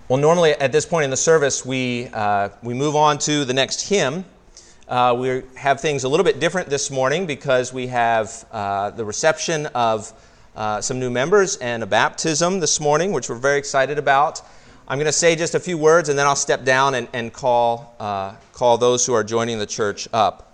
Well, normally at this point in the service, we move on to the next hymn. We have things a little bit different this morning because we have the reception of some new members and a baptism this morning, which we're very excited about. I'm going to say just a few words, and then I'll step down and call those who are joining the church up.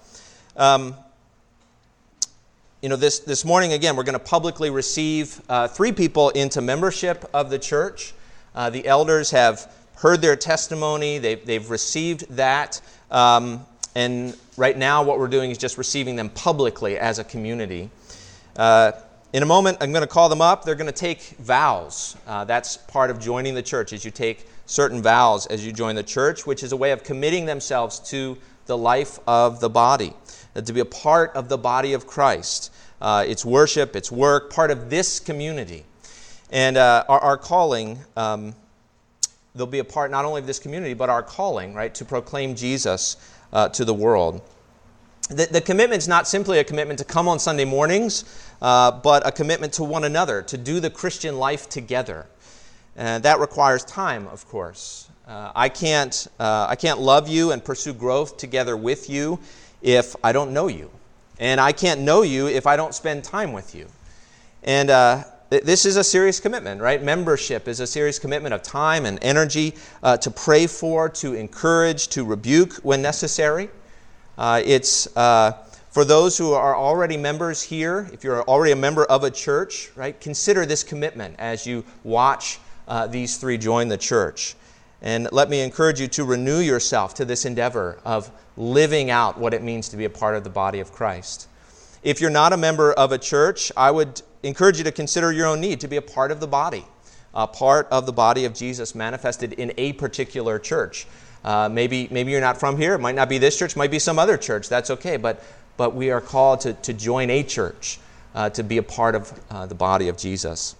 This morning, again, we're going to publicly receive 3 people into membership of the church. The elders have heard their testimony. They've received that. And right now what we're doing is just receiving them publicly as a community. In a moment, I'm going to call them up. They're going to take vows. That's part of joining the church, is you take certain vows as you join the church, which is a way of committing themselves to the life of the body, to be a part of the body of Christ. It's worship, it's work, part of this community. And our calling, they'll be a part not only of this community, but our calling, right, to proclaim Jesus to the world. The commitment's not simply a commitment to come on Sunday mornings, but a commitment to one another, to do the Christian life together. And that requires time, of course. I can't love you and pursue growth together with you if I don't know you. And I can't know you if I don't spend time with you. And this is a serious commitment, right? Membership is a serious commitment of time and energy to pray for, to encourage, to rebuke when necessary. It's for those who are already members here, if you're already a member of a church, right? Consider this commitment as you watch these 3 join the church. And let me encourage you to renew yourself to this endeavor of living out what it means to be a part of the body of Christ. If you're not a member of a church, I would encourage you to consider your own need to be a part of the body, a part of the body of Jesus manifested in a particular church. Maybe you're not from here. It might not be this church. It might be some other church. That's okay. But we are called to join a church, to be a part of the body of Jesus.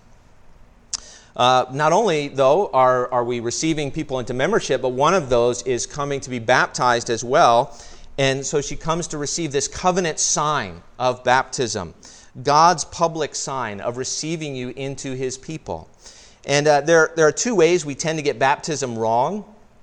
Not only, though, are we receiving people into membership, but one of those is coming to be baptized as well. And so she comes to receive this covenant sign of baptism, God's public sign of receiving you into His people. And there are 2 ways we tend to get baptism wrong.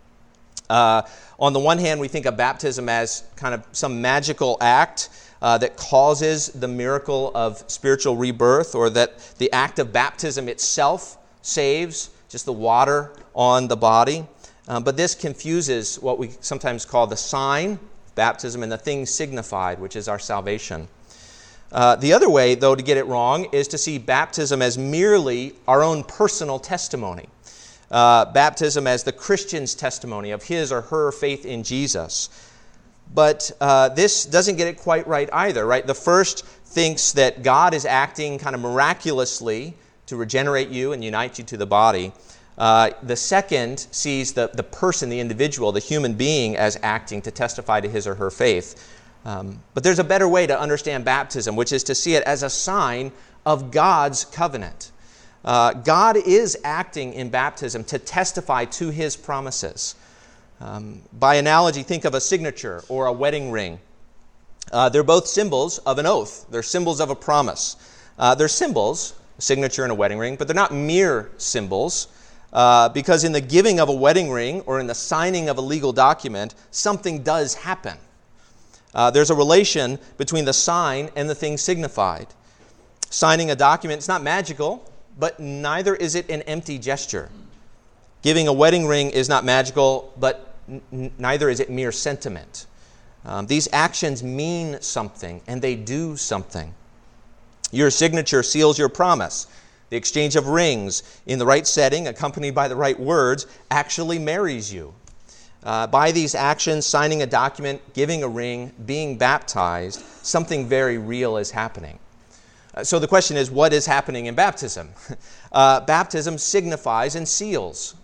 On the one hand, we think of baptism as kind of some magical act that causes the miracle of spiritual rebirth, or that the act of baptism itself saves, just the water on the body. But this confuses what we sometimes call the sign, baptism, and the thing signified, which is our salvation. The other way, though, to get it wrong is to see baptism as merely our own personal testimony. Baptism as the Christian's testimony of his or her faith in Jesus. But this doesn't get it quite right either, right? The first thinks that God is acting kind of miraculously to regenerate you and unite you to the body. The second sees the person, the individual, the human being as acting to testify to his or her faith. But there's a better way to understand baptism, which is to see it as a sign of God's covenant. God is acting in baptism to testify to His promises. By analogy, think of a signature or a wedding ring. They're both symbols of an oath. They're symbols of a promise. They're symbols, a signature and a wedding ring, but they're not mere symbols. Because in the giving of a wedding ring or in the signing of a legal document, something does happen. There's a relation between the sign and the thing signified. Signing a document, it's not magical, but neither is it an empty gesture. Giving a wedding ring is not magical, but neither is it mere sentiment. These actions mean something, and they do something. Your signature seals your promise. The exchange of rings in the right setting, accompanied by the right words, actually marries you. By these actions, signing a document, giving a ring, being baptized, something very real is happening. So the question is, what is happening in baptism? Baptism signifies and seals.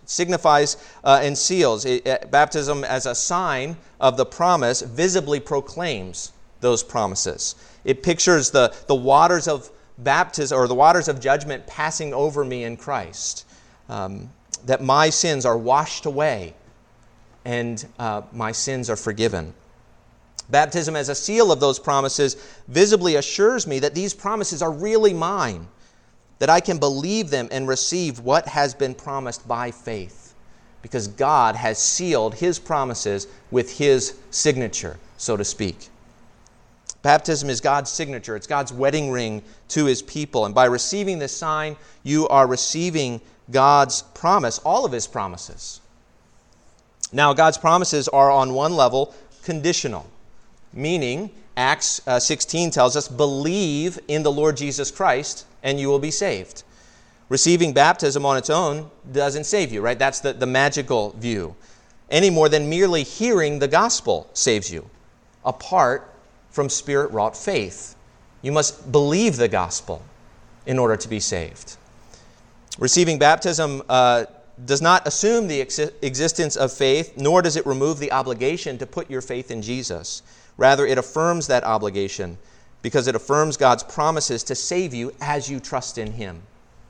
Baptism as a sign of the promise visibly proclaims those promises. It pictures the waters of baptism, or the waters of judgment, passing over me in Christ. That my sins are washed away and my sins are forgiven. Baptism as a seal of those promises visibly assures me that these promises are really mine, that I can believe them and receive what has been promised by faith. because God has sealed His promises with His signature, so to speak. Baptism is God's signature. It's God's wedding ring to His people. And by receiving this sign, you are receiving God's promise, all of His promises. Now, God's promises are on one level conditional, meaning Acts 16 tells us, believe in the Lord Jesus Christ and you will be saved. Receiving baptism on its own doesn't save you, right? That's the magical view. Any more than merely hearing the gospel saves you, apart from Spirit-wrought faith. You must believe the gospel in order to be saved. Receiving baptism does not assume the existence of faith, nor does it remove the obligation to put your faith in Jesus. Rather, it affirms that obligation because it affirms God's promises to save you as you trust in Him.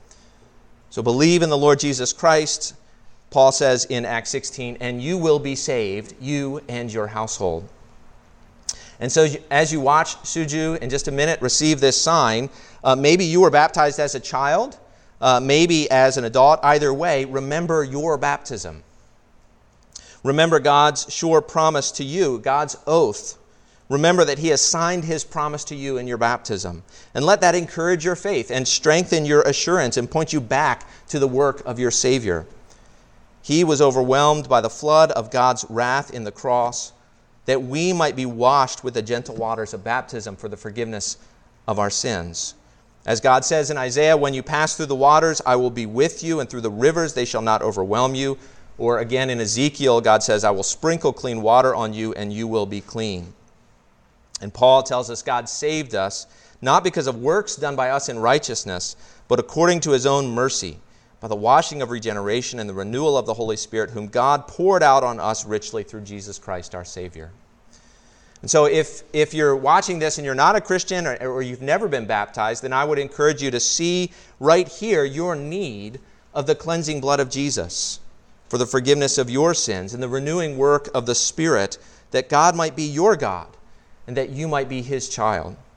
So believe in the Lord Jesus Christ, Paul says in Acts 16, and you will be saved, you and your household. And so as you watch Suju in just a minute receive this sign, maybe you were baptized as a child, maybe as an adult. Either way, remember your baptism. Remember God's sure promise to you, God's oath. Remember that He has signed His promise to you in your baptism. And let that encourage your faith and strengthen your assurance and point you back to the work of your Savior. He was overwhelmed by the flood of God's wrath in the cross, that we might be washed with the gentle waters of baptism for the forgiveness of our sins. As God says in Isaiah, when you pass through the waters, I will be with you, and through the rivers they shall not overwhelm you. Or again in Ezekiel, God says, I will sprinkle clean water on you, and you will be clean. And Paul tells us God saved us, not because of works done by us in righteousness, but according to His own mercy, by the washing of regeneration and the renewal of the Holy Spirit, whom God poured out on us richly through Jesus Christ our Savior. And so if you're watching this and you're not a Christian or you've never been baptized, then I would encourage you to see right here your need of the cleansing blood of Jesus for the forgiveness of your sins and the renewing work of the Spirit, that God might be your God and that you might be His child.